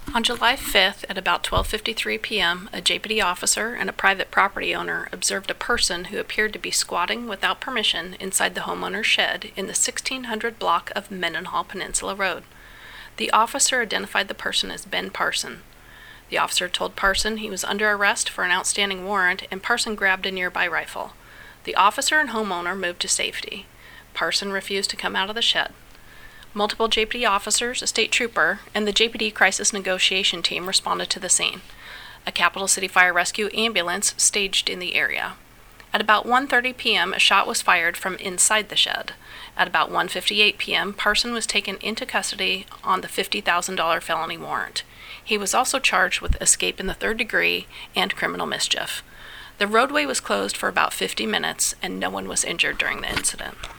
On July 5th at about 12:53 p.m., a JPD officer and a private property owner observed a person who appeared to be squatting without permission inside the homeowner's shed in the 1600 block of Mendenhall Peninsula Road. The officer identified the person as Ben Parson. The officer told Parson he was under arrest for an outstanding warrant, and Parson grabbed a nearby rifle. The officer and homeowner moved to safety. Parson refused to come out of the shed. Multiple JPD officers, a state trooper, and the JPD crisis negotiation team responded to the scene. A Capital City Fire Rescue ambulance staged in the area. At about 1:30 p.m., a shot was fired from inside the shed. At about 1:58 p.m., Parson was taken into custody on the $50,000 felony warrant. He was also charged with escape in the third degree and criminal mischief. The roadway was closed for about 50 minutes, and no one was injured during the incident.